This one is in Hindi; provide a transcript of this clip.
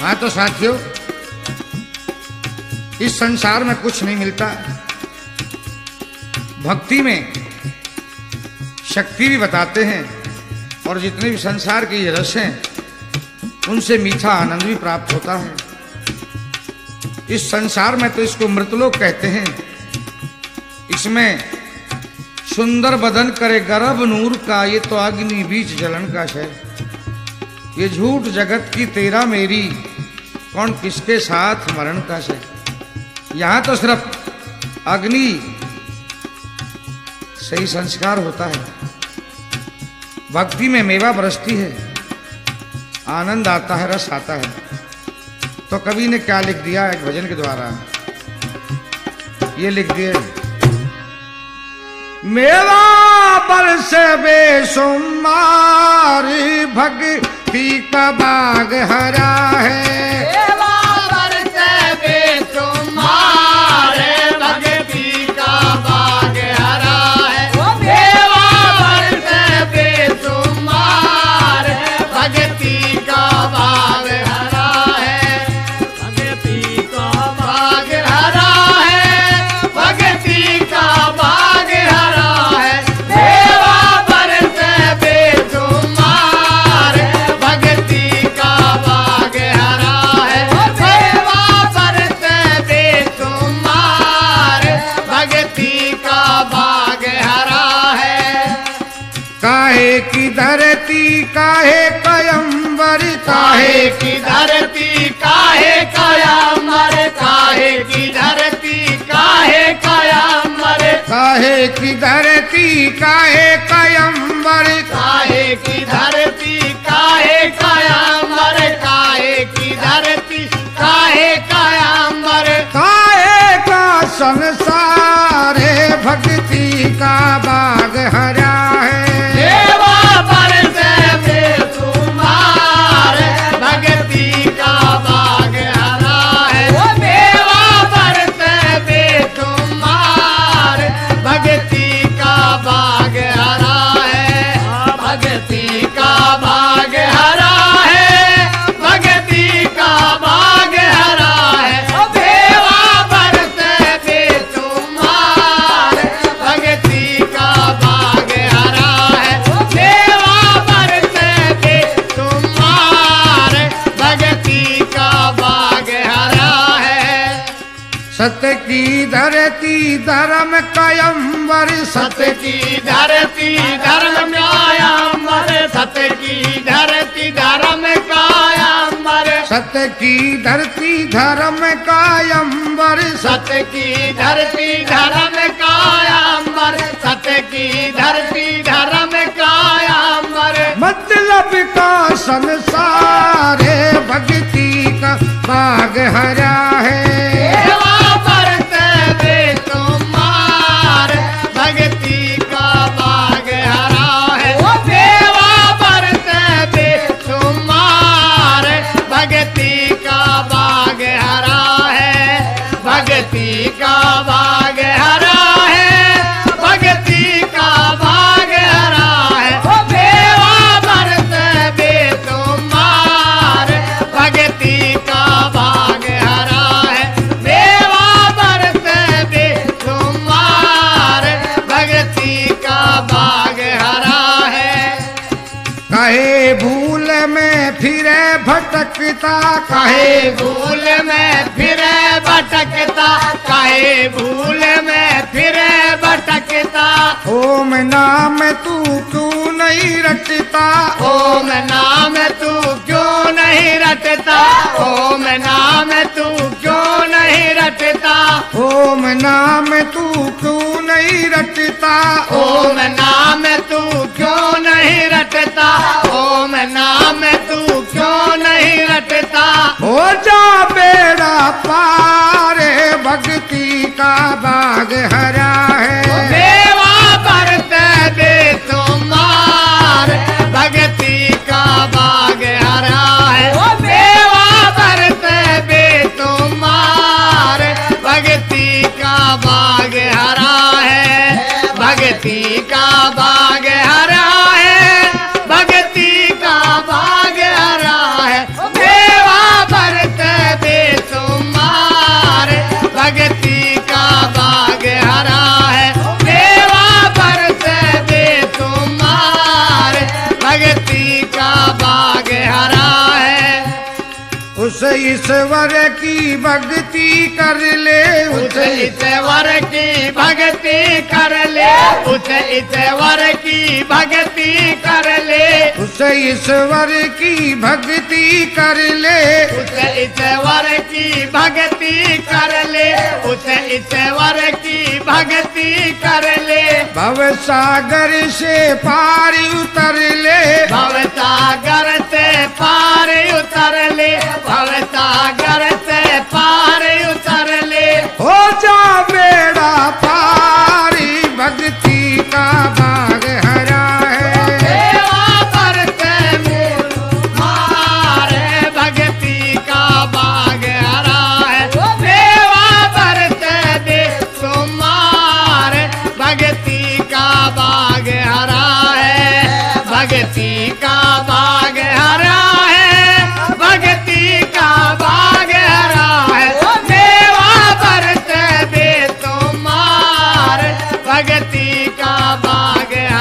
हाँ तो साथियों, इस संसार में कुछ नहीं मिलता। भक्ति में शक्ति भी बताते हैं और जितने भी संसार के ये रस हैं उनसे मीठा आनंद भी प्राप्त होता है। इस संसार में तो इसको मृतलोक कहते हैं। इसमें सुंदर बदन करे गर्भ नूर का, ये तो अग्नि बीच जलन का है। ये झूठ जगत की तेरा मेरी, कौन किसके साथ मरण का है। यहां तो सिर्फ अग्नि सही संस्कार होता है। भक्ति में मेवा बरसती है, आनंद आता है, रस आता है। तो कवि ने क्या लिख दिया एक भजन के द्वारा, ये लिख दिए, मेवा बरसे बेसुमार भक्ति का बाग हरा है। मेवा बरसे बेसुमार भक्ति का बाग हरा है। मेवा बरसे बेसुमार भक्ति का बाग हरा है। भक्ति का बाग हरा है। भक्ति का बाग हरा है। मेवा बरसे बेसुमार भक्ति का बाग हरा है। मेवा बरसे बेसुमार भक्ति का बाग हरा है। काहे की धरती काहे कयंबर, काहे की धरती काहे कयामर। काहे की धरती काहे कयामर। काहे की धरती काहे कयंबर, काहे की धरती काहे कयामर। काहे की धरती काहे कयामर। काहे का संसार है भक्ति का बाग हरा है। मेवा बरसे बेसुमार भक्ति का बाग हरा है। मेवा बरसे बेसुमार भक्ति का बाग हरा है। भक्ति का बाग हरा है। भक्ति का बाग हरा है। मेवा बरसे बेसुमार भक्ति का बाग हरा है। मेवा बरसे बेसुमार भक्ति का बाग हरा है। सत्य की धरती धर्म कयंबर, सत्य की धरती धर्म कायंबर। सत्य की धरती धर्म कायंबर। सत्य की धरती धर्म कायंबर, सत्य की धरती धर्म कायंबर। सत्य की धरती धर्म कायंबर। मतलब का संसार है भक्ति का बाग हरा है। मेवा बरसे बेसुमार भक्ति का बाग हरा है। मेवा बरसे बेसुमार भक्ति का बाग हरा है। भक्ति का बाग हरा है। भक्ति का बाग हरा है। मेवा बरसे बेसुमार भक्ति का बाग हरा है। मेवा बरसे बेसुमार भक्ति का बाग हरा है। कहे भूल में फिरे भटकता, काहे भूल में फिरे भटकता। काहे भूल में फिरे भटकता। ओम नाम तू क्यों नहीं रटता। ओम नाम तू क्यों नहीं रटता। ओम नाम तू क्यों नहीं रटता। ओम नाम तू क्यों नहीं रटता। ओम नाम तू क्यों नहीं रटता। ओम नाम तू क्यों नहीं रटता। हो जा बेड़ा पार भक्ति का बाग हरा है। मेवा बरसे बेसुमार भक्ति का बाग हरा है। मेवा बरसे बेसुमार भक्ति का बाग हरा है। भक्ति का बाग हरा है। भक्ति का बाग हरा है। मेवा बरसे उस ईश्वर की भक्ति कर ले, उस ईश्वर की भक्ति कर ले, उस ईश्वर की भक्ति कर ले, उस ईश्वर की भक्ति कर ले, उस ईश्वर की भक्ति कर ले, उस ईश्वर की भक्ति कर ले। भव सागर से पार उतर ले, भव सागर से पार उतर ले, भव सागर से पार उतर ले। हो जा बेड़ा पारी, भक्ति का भाग हरा है। सेवा करते मूल मारे, भक्ति का भाग हरा है। सेवा करते दे तुम्हारे, भक्ति का भाग हरा है, भक्ति का भाग हरा है, भक्ति का भाग हरा है। सेवा करते दे तुम्हारे, भक्ति का भाग